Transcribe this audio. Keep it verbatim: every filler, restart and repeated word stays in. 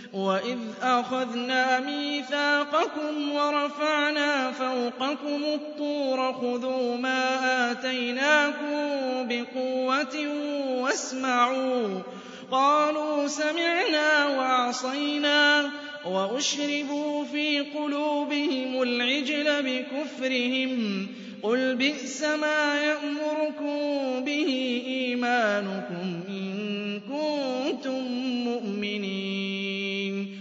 وَإِذْ أَخَذْنَا مِيثَاقَكُمْ وَرَفَعْنَا فَوْقَكُمُ الطُّورَ خُذُوا مَا آتَيْنَاكُم بِقُوَّةٍ وَاسْمَعُوا ۖ قَالُوا سَمِعْنَا وَعَصَيْنَا وَأُشْرِبُوا فِي قُلُوبِهِمُ الْعِجْلَ بِكُفْرِهِمْ ۚ قُلْ بِئْسَ مَا يَأْمُرُكُم بِهِ إِيمَانُكُمْ